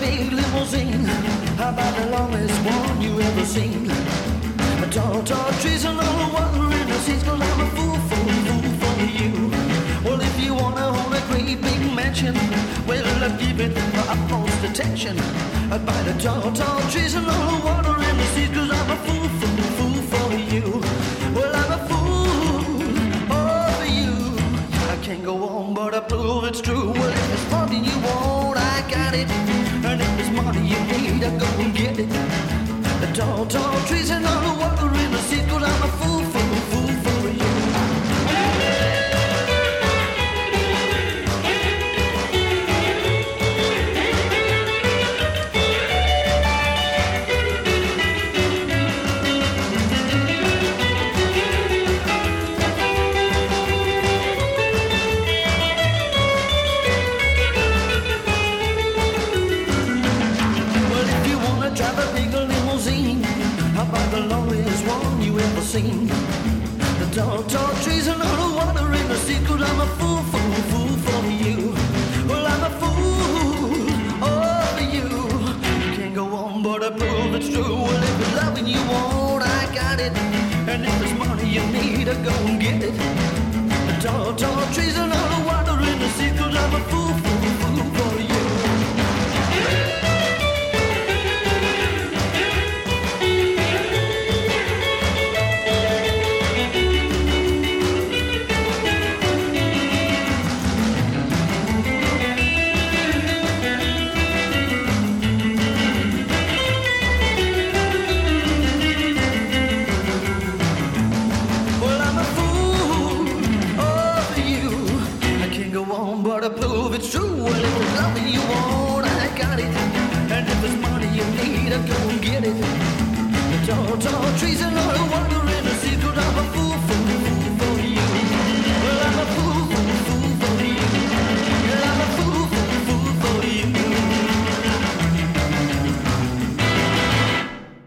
big limousine. How about the longest one you ever seen? Tall, tall trees and all the water in the seas. Cause I'm a fool for you. Well, if you wanna own a great big mansion, well, I'll give it utmost attention. By the tall, tall trees and all the water in the seas. Cause I'm a fool for you. Well, I'm a fool for you. I can't go on, but I prove it's true. Well, if it's money you want, I got it. And if it's money you need, I go and get it. The tall, tall trees and all the water in the sea. Cause I'm a fool for you. The longest one you ever seen. The tall, tall trees and all the water in the sea. Cause I'm a fool for you. Well, I'm a fool for you. You can't go on, but I prove it's true. Well, if it's loving you want, I got it. And if it's money you need, I go and get it. The tall, tall trees and